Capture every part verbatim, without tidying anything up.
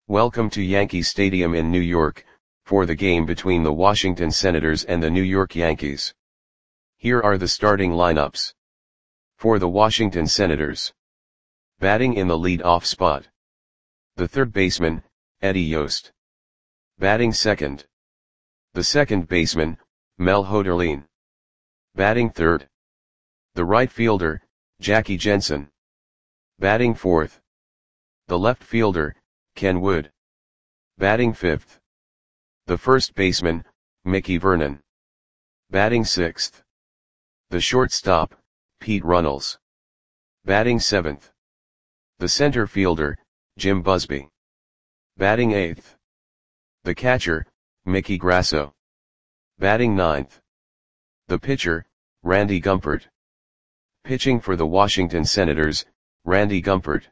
Welcome to Yankee Stadium in New York, for the game between the Washington Senators and the New York Yankees. Here are the starting lineups. For the Washington Senators. Batting in the lead-off spot. The third baseman, Eddie Yost. Batting second. The second baseman, Mel Hoderlin. Batting third. The right fielder, Jackie Jensen. Batting fourth. The left fielder, Ken Wood. Batting fifth. The first baseman, Mickey Vernon. Batting sixth. The shortstop, Pete Runnels. Batting seventh. The center fielder, Jim Busby. Batting eighth. The catcher, Mickey Grasso. Batting ninth. The pitcher, Randy Gumpert. Pitching for the Washington Senators, Randy Gumpert.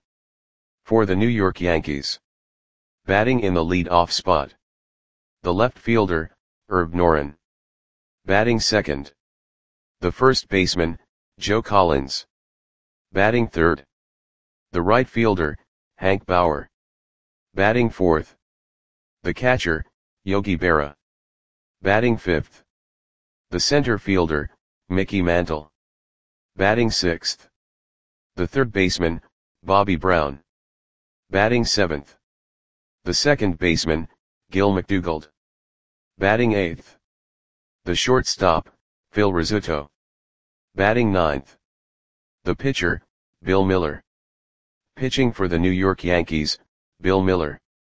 For the New York Yankees. Batting in the lead-off spot. The left fielder, Herb Noren. Batting second. The first baseman, Joe Collins. Batting third. The right fielder, Hank Bauer. Batting fourth. The catcher, Yogi Berra. Batting fifth. The center fielder, Mickey Mantle. Batting sixth. The third baseman, Bobby Brown. Batting seventh. The second baseman, Gil McDougald. Batting eighth. The shortstop, Phil Rizzuto. Batting ninth. The pitcher, Bill Mueller. Pitching for the New York Yankees, Bill Mueller.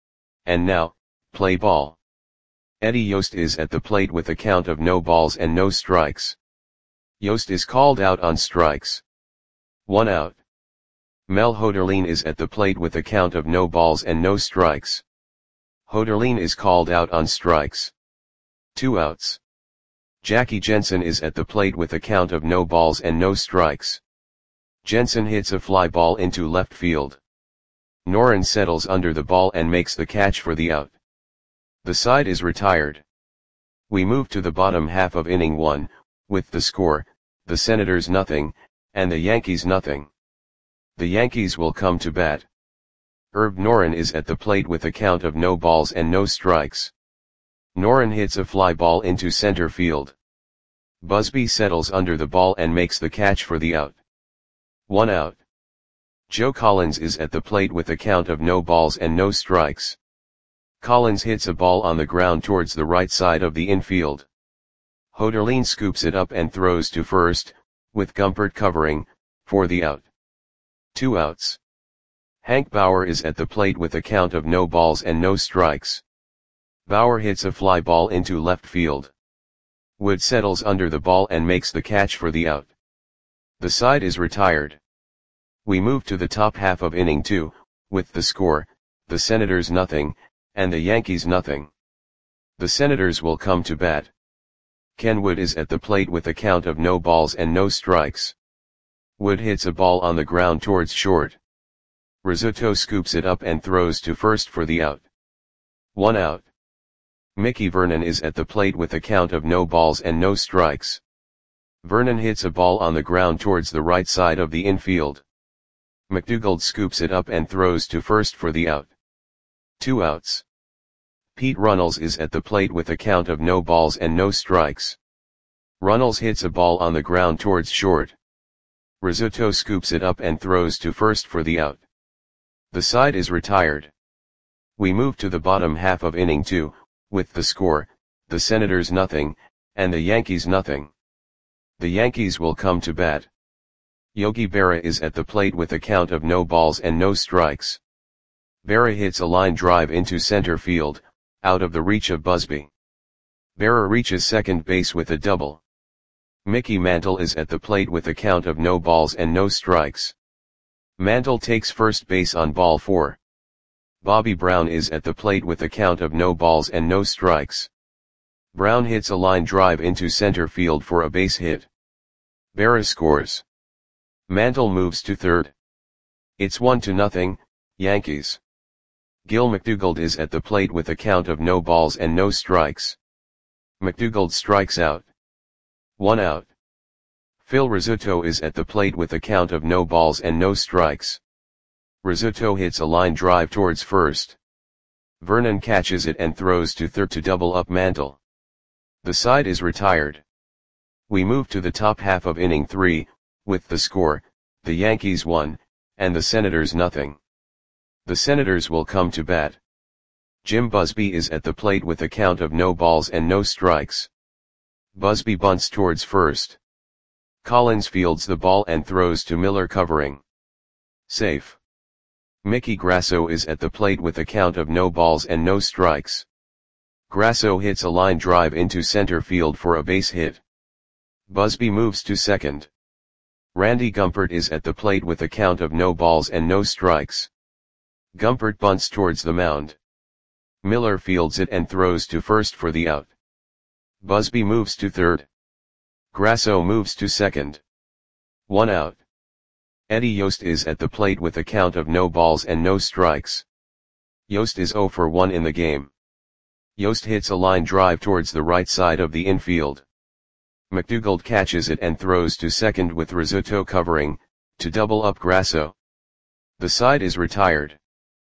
And now, play ball. Eddie Yost is at the plate with a count of no balls and no strikes. Yost is called out on strikes. One out. Mel Hoderlin is at the plate with a count of no balls and no strikes. Hoderlin is called out on strikes. Two outs. Jackie Jensen is at the plate with a count of no balls and no strikes. Jensen hits a fly ball into left field. Noren settles under the ball and makes the catch for the out. The side is retired. We move to the bottom half of inning one, with the score, the Senators nothing, and the Yankees nothing. The Yankees will come to bat. Herb Noren is at the plate with a count of no balls and no strikes. Noren hits a fly ball into center field. Busby settles under the ball and makes the catch for the out. One out. Joe Collins is at the plate with a count of no balls and no strikes. Collins hits a ball on the ground towards the right side of the infield. Hoderlin scoops it up and throws to first, with Gumpert covering, for the out. Two outs. Hank Bauer is at the plate with a count of no balls and no strikes. Bauer hits a fly ball into left field. Wood settles under the ball and makes the catch for the out. The side is retired. We move to the top half of inning two, with the score, the Senators nothing, and the Yankees nothing. The Senators will come to bat. Ken Wood is at the plate with a count of no balls and no strikes. Wood hits a ball on the ground towards short. Rizzuto scoops it up and throws to first for the out. One out. Mickey Vernon is at the plate with a count of no balls and no strikes. Vernon hits a ball on the ground towards the right side of the infield. McDougald scoops it up and throws to first for the out. Two outs. Pete Runnels is at the plate with a count of no balls and no strikes. Runnels hits a ball on the ground towards short. Rizzuto scoops it up and throws to first for the out. The side is retired. We move to the bottom half of inning two, with the score, the Senators nothing, and the Yankees nothing. The Yankees will come to bat. Yogi Berra is at the plate with a count of no balls and no strikes. Berra hits a line drive into center field, out of the reach of Busby. Berra reaches second base with a double. Mickey Mantle is at the plate with a count of no balls and no strikes. Mantle takes first base on ball four. Bobby Brown is at the plate with a count of no balls and no strikes. Brown hits a line drive into center field for a base hit. Berra scores. Mantle moves to third. It's one to nothing, Yankees. Gil McDougald is at the plate with a count of no balls and no strikes. McDougald strikes out. One out. Phil Rizzuto is at the plate with a count of no balls and no strikes. Rizzuto hits a line drive towards first. Vernon catches it and throws to third to double up Mantle. The side is retired. We move to the top half of inning three, with the score, the Yankees one, and the Senators nothing. The Senators will come to bat. Jim Busby is at the plate with a count of no balls and no strikes. Busby bunts towards first. Collins fields the ball and throws to Miller covering. Safe. Mickey Grasso is at the plate with a count of no balls and no strikes. Grasso hits a line drive into center field for a base hit. Busby moves to second. Randy Gumpert is at the plate with a count of no balls and no strikes. Gumpert bunts towards the mound. Miller fields it and throws to first for the out. Busby moves to third. Grasso moves to second. One out. Eddie Yost is at the plate with a count of no balls and no strikes. Yost is oh for one in the game. Yost hits a line drive towards the right side of the infield. McDougald catches it and throws to second with Rizzuto covering, to double up Grasso. The side is retired.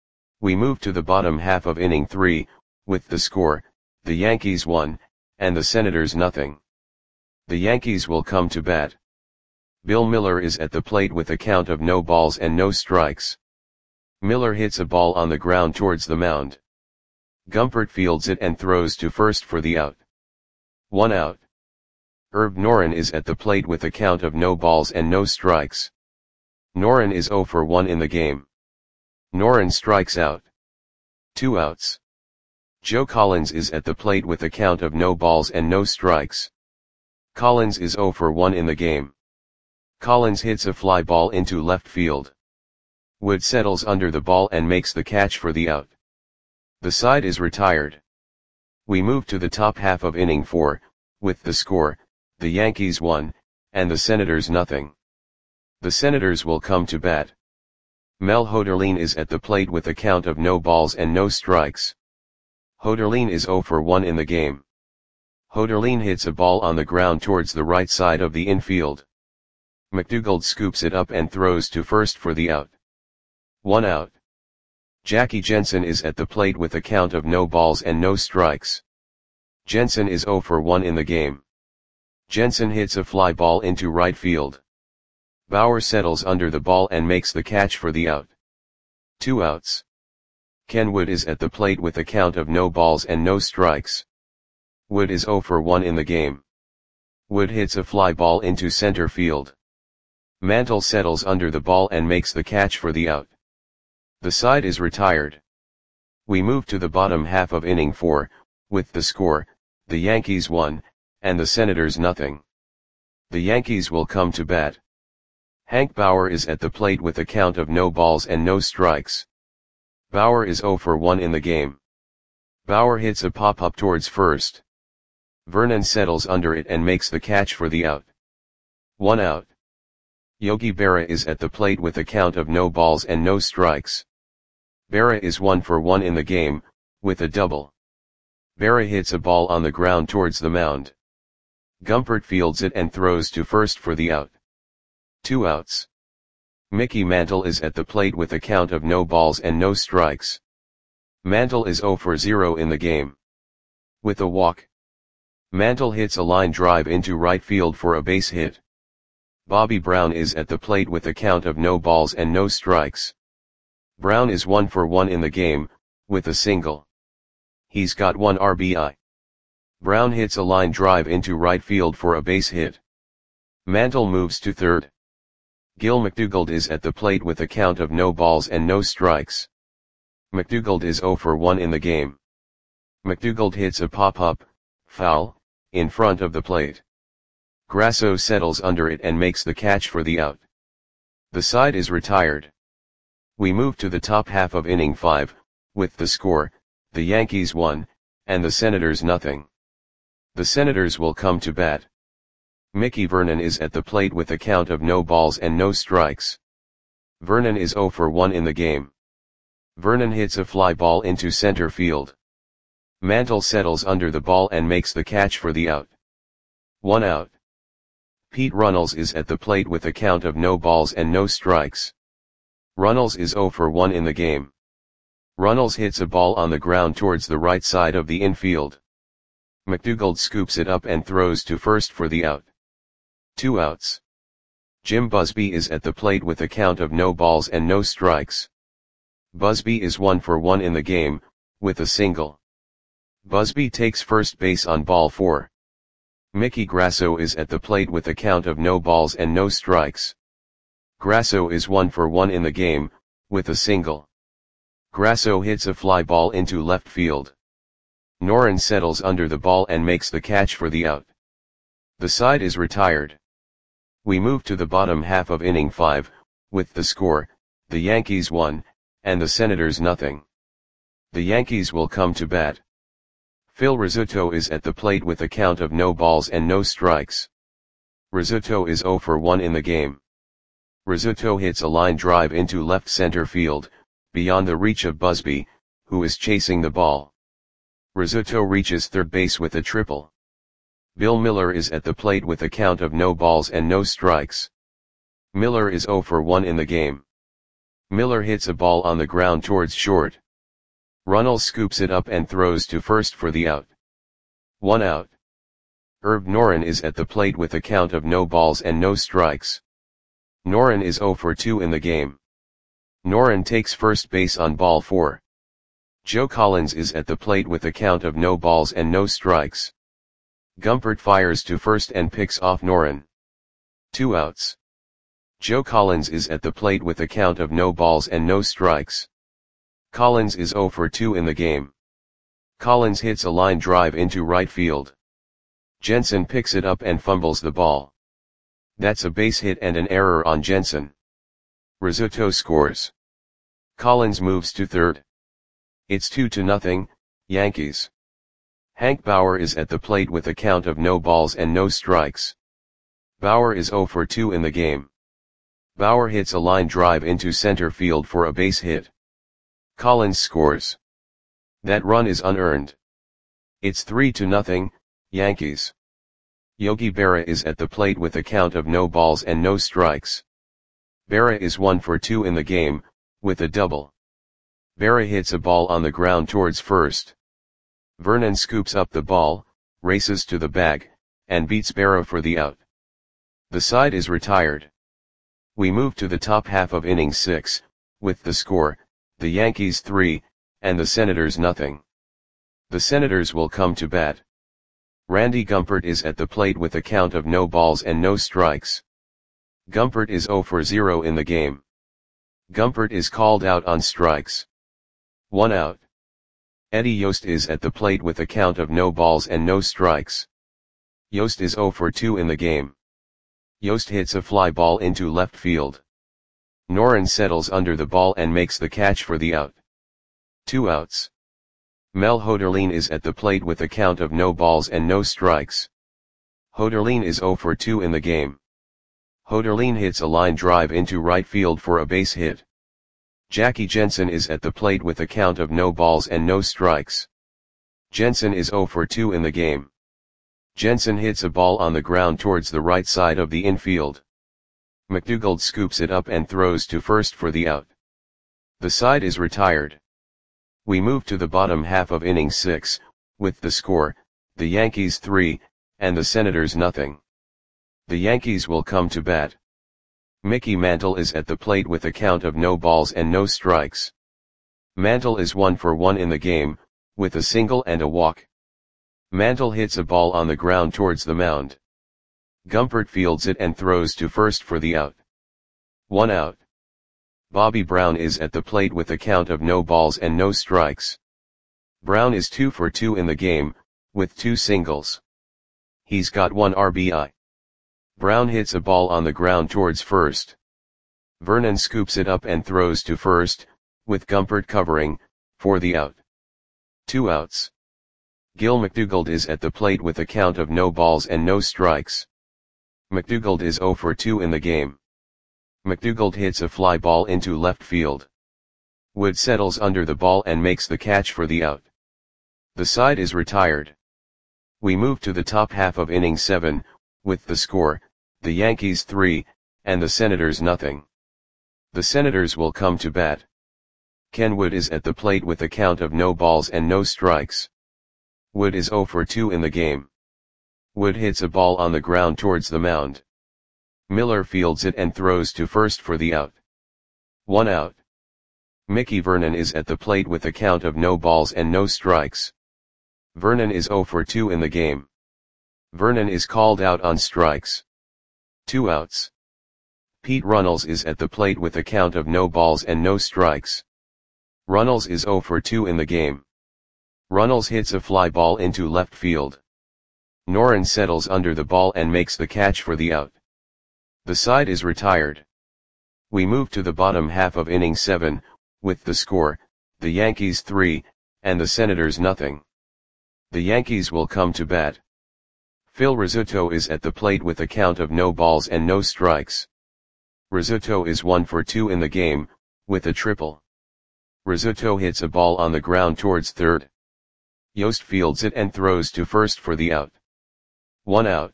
We move to the bottom half of inning three, with the score, the Yankees one, and the Senators nothing. The Yankees will come to bat. Bill Miller is at the plate with a count of no balls and no strikes. Miller hits a ball on the ground towards the mound. Gumpert fields it and throws to first for the out. One out. Herb Noren is at the plate with a count of no balls and no strikes. Noren is oh for one in the game. Noren strikes out. Two outs. Joe Collins is at the plate with a count of no balls and no strikes. Collins is oh for one in the game. Collins hits a fly ball into left field. Wood settles under the ball and makes the catch for the out. The side is retired. We move to the top half of inning four, with the score, the Yankees one, and the Senators nothing. The Senators will come to bat. Mel Hoderlin is at the plate with a count of no balls and no strikes. Hoderlin is oh for one in the game. Hoderlin hits a ball on the ground towards the right side of the infield. McDougald scoops it up and throws to first for the out. One out. Jackie Jensen is at the plate with a count of no balls and no strikes. Jensen is oh for one in the game. Jensen hits a fly ball into right field. Bauer settles under the ball and makes the catch for the out. Two outs. Ken Wood is at the plate with a count of no balls and no strikes. Wood is oh for one in the game. Wood hits a fly ball into center field. Mantle settles under the ball and makes the catch for the out. The side is retired. We move to the bottom half of inning four, with the score, the Yankees one, and the Senators nothing. The Yankees will come to bat. Hank Bauer is at the plate with a count of no balls and no strikes. Bauer is oh for one in the game. Bauer hits a pop-up towards first. Vernon settles under it and makes the catch for the out. One out. Yogi Berra is at the plate with a count of no balls and no strikes. Berra is one for one in the game, with a double. Berra hits a ball on the ground towards the mound. Gumpert fields it and throws to first for the out. Two outs. Mickey Mantle is at the plate with a count of no balls and no strikes. Mantle is oh for zero in the game. With a walk. Mantle hits a line drive into right field for a base hit. Bobby Brown is at the plate with a count of no balls and no strikes. Brown is one for one in the game, with a single. He's got one R B I. Brown hits a line drive into right field for a base hit. Mantle moves to third. Gil McDougald is at the plate with a count of no balls and no strikes. McDougald is oh for one in the game. McDougald hits a pop-up, foul, in front of the plate. Grasso settles under it and makes the catch for the out. The side is retired. We move to the top half of inning five, with the score, the Yankees one, and the Senators nothing. The Senators will come to bat. Mickey Vernon is at the plate with a count of no balls and no strikes. Vernon is oh for one in the game. Vernon hits a fly ball into center field. Mantle settles under the ball and makes the catch for the out. One out. Pete Runnels is at the plate with a count of no balls and no strikes. Runnels is oh for one in the game. Runnels hits a ball on the ground towards the right side of the infield. McDougald scoops it up and throws to first for the out. Two outs. Jim Busby is at the plate with a count of no balls and no strikes. Busby is one for one in the game, with a single. Busby takes first base on ball four. Mickey Grasso is at the plate with a count of no balls and no strikes. Grasso is one for one in the game, with a single. Grasso hits a fly ball into left field. Noren settles under the ball and makes the catch for the out. The side is retired. We move to the bottom half of inning five, with the score, the Yankees one, and the Senators nothing. The Yankees will come to bat. Phil Rizzuto is at the plate with a count of no balls and no strikes. Rizzuto is zero for one in the game. Rizzuto hits a line drive into left center field, beyond the reach of Busby, who is chasing the ball. Rizzuto reaches third base with a triple. Bill Miller is at the plate with a count of no balls and no strikes. Miller is zero for one in the game. Miller hits a ball on the ground towards short. Runnels scoops it up and throws to first for the out. One out. Herb Noren is at the plate with a count of no balls and no strikes. Noren is zero for two in the game. Noren takes first base on ball four. Joe Collins is at the plate with a count of no balls and no strikes. Gumpert fires to first and picks off Noren. Two outs. Joe Collins is at the plate with a count of no balls and no strikes. Collins is zero for two in the game. Collins hits a line drive into right field. Jensen picks it up and fumbles the ball. That's a base hit and an error on Jensen. Rizzuto scores. Collins moves to third. It's two to nothing, Yankees. Hank Bauer is at the plate with a count of no balls and no strikes. Bauer is zero for two in the game. Bauer hits a line drive into center field for a base hit. Collins scores. That run is unearned. It's three to nothing, Yankees. Yogi Berra is at the plate with a count of no balls and no strikes. Berra is one for two in the game, with a double. Berra hits a ball on the ground towards first. Vernon scoops up the ball, races to the bag, and beats Berra for the out. The side is retired. We move to the top half of inning six, with the score, the Yankees three, and the Senators nothing. The Senators will come to bat. Randy Gumpert is at the plate with a count of no balls and no strikes. Gumpert is zero for zero in the game. Gumpert is called out on strikes. One out. Eddie Yost is at the plate with a count of no balls and no strikes. Yost is zero for two in the game. Yost hits a fly ball into left field. Noren settles under the ball and makes the catch for the out. Two outs. Mel Hoderlin is at the plate with a count of no balls and no strikes. Hoderlin is zero for two in the game. Hoderlin hits a line drive into right field for a base hit. Jackie Jensen is at the plate with a count of no balls and no strikes. Jensen is zero for two in the game. Jensen hits a ball on the ground towards the right side of the infield. McDougald scoops it up and throws to first for the out. The side is retired. We move to the bottom half of inning six, with the score, the Yankees three, and the Senators nothing. The Yankees will come to bat. Mickey Mantle is at the plate with a count of no balls and no strikes. Mantle is one for one in the game, with a single and a walk. Mantle hits a ball on the ground towards the mound. Gumpert fields it and throws to first for the out. One out. Bobby Brown is at the plate with a count of no balls and no strikes. Brown is two for two in the game, with two singles. He's got one R B I. Brown hits a ball on the ground towards first. Vernon scoops it up and throws to first, with Gumpert covering, for the out. Two outs. Gil McDougald is at the plate with a count of no balls and no strikes. McDougald is zero for two in the game. McDougald hits a fly ball into left field. Wood settles under the ball and makes the catch for the out. The side is retired. We move to the top half of inning seven, with the score, the Yankees three, and the Senators nothing. The Senators will come to bat. Ken Wood is at the plate with a count of no balls and no strikes. Wood is zero for two in the game. Wood hits a ball on the ground towards the mound. Miller fields it and throws to first for the out. One out. Mickey Vernon is at the plate with a count of no balls and no strikes. Vernon is zero for two in the game. Vernon is called out on strikes. Two outs. Pete Runnels is at the plate with a count of no balls and no strikes. Runnels is zero for two in the game. Runnels hits a fly ball into left field. Noren settles under the ball and makes the catch for the out. The side is retired. We move to the bottom half of inning seven, with the score, the Yankees three, and the Senators nothing. The Yankees will come to bat. Phil Rizzuto is at the plate with a count of no balls and no strikes. Rizzuto is one for two in the game, with a triple. Rizzuto hits a ball on the ground towards third. Yost fields it and throws to first for the out. One out.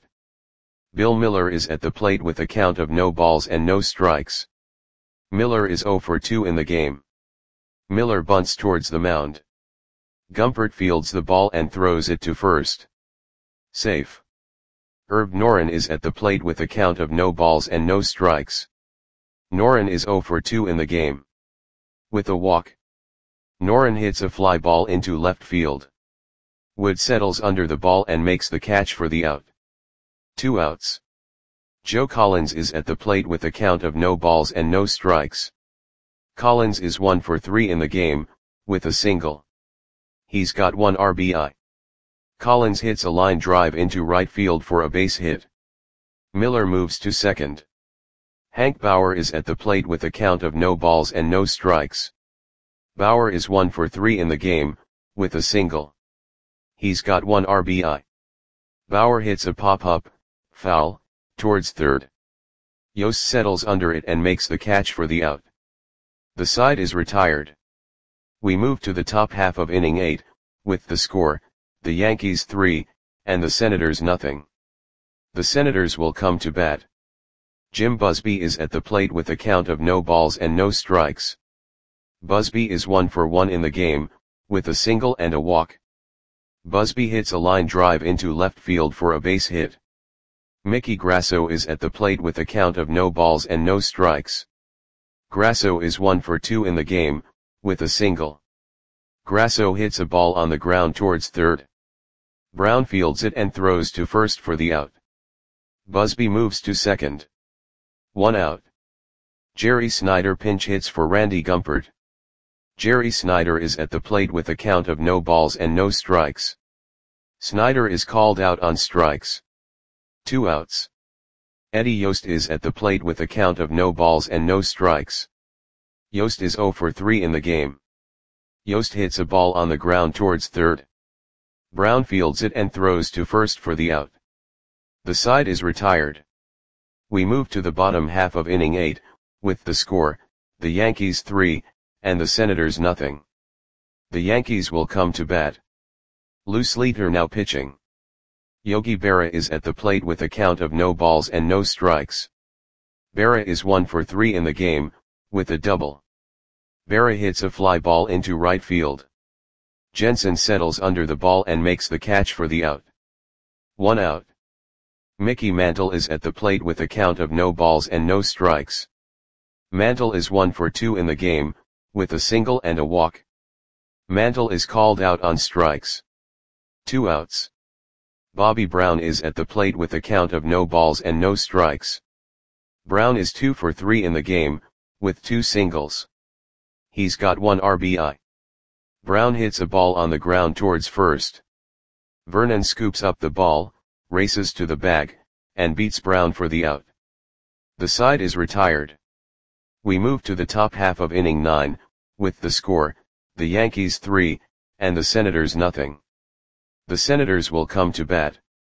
Bill Miller is at the plate with a count of no balls and no strikes. Miller is zero for two in the game. Miller bunts towards the mound. Gumpert fields the ball and throws it to first. Safe. Herb Noren is at the plate with a count of no balls and no strikes. Noren is zero for two in the game. With a walk. Noren hits a fly ball into left field. Wood settles under the ball and makes the catch for the out. Two outs. Joe Collins is at the plate with a count of no balls and no strikes. Collins is one for three in the game, with a single. He's got one R B I. Collins hits a line drive into right field for a base hit. Miller moves to second. Hank Bauer is at the plate with a count of no balls and no strikes. Bauer is one for three in the game, with a single. He's got one R B I. Bauer hits a pop-up, foul, towards third. Yost settles under it and makes the catch for the out. The side is retired. We move to the top half of inning eight, with the score, the Yankees three, and the Senators nothing. The Senators will come to bat. Jim Busby is at the plate with a count of no balls and no strikes. Busby is one for one in the game, with a single and a walk. Busby hits a line drive into left field for a base hit. Mickey Grasso is at the plate with a count of no balls and no strikes. Grasso is one for two in the game, with a single. Grasso hits a ball on the ground towards third. Brown fields it and throws to first for the out. Busby moves to second. One out. Jerry Snyder pinch hits for Randy Gumpert. Jerry Snyder is at the plate with a count of no balls and no strikes. Snyder is called out on strikes. Two outs. Eddie Yost is at the plate with a count of no balls and no strikes. Yost is zero for three in the game. Yost hits a ball on the ground towards third. Brown fields it and throws to first for the out. The side is retired. We move to the bottom half of inning eight, with the score, the Yankees three, and the Senators nothing. The Yankees will come to bat. Lou Sleeter now pitching. Yogi Berra is at the plate with a count of no balls and no strikes. Berra is one for three in the game, with a double. Berra hits a fly ball into right field. Jensen settles under the ball and makes the catch for the out. One out. Mickey Mantle is at the plate with a count of no balls and no strikes. Mantle is one for two in the game, with a single and a walk. Mantle is called out on strikes. Two outs. Bobby Brown is at the plate with a count of no balls and no strikes. Brown is two for three in the game, with two singles. He's got one R B I. Brown hits a ball on the ground towards first. Vernon scoops up the ball, races to the bag, and beats Brown for the out. The side is retired. We move to the top half of inning nine, with the score, the Yankees three, and the Senators nothing. The Senators will come to bat.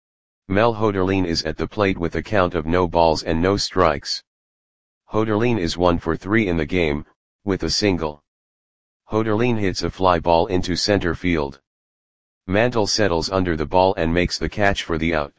Mel Hoderlin is at the plate with a count of no balls and no strikes. Hoderlin is one for three in the game, with a single. Hoderlin hits a fly ball into center field. Mantle settles under the ball and makes the catch for the out.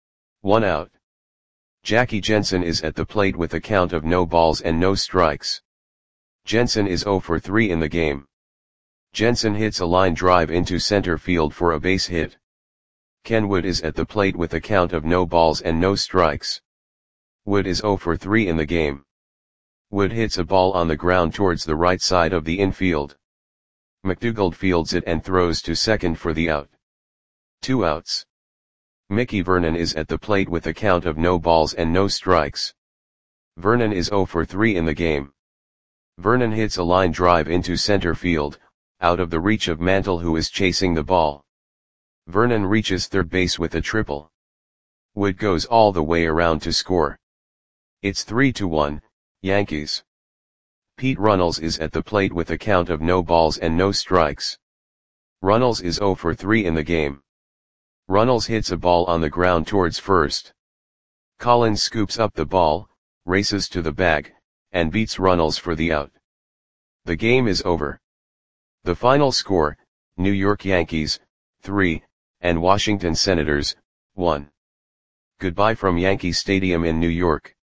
One out. Jackie Jensen is at the plate with a count of no balls and no strikes. Jensen is zero for three in the game. Jensen hits a line drive into center field for a base hit. Ken Wood is at the plate with a count of no balls and no strikes. Wood is zero for three in the game. Wood hits a ball on the ground towards the right side of the infield. McDougald fields it and throws to second for the out. Two outs. Mickey Vernon is at the plate with a count of no balls and no strikes. Vernon is zero for three in the game. Vernon hits a line drive into center field, out of the reach of Mantle, who is chasing the ball. Vernon reaches third base with a triple. Wood goes all the way around to score. It's three to one, Yankees. Pete Runnels is at the plate with a count of no balls and no strikes. Runnels is zero for three in the game. Runnels hits a ball on the ground towards first. Collins scoops up the ball, races to the bag, and beats Runnels for the out. The game is over. The final score, New York Yankees, three, and Washington Senators, one. Goodbye from Yankee Stadium in New York.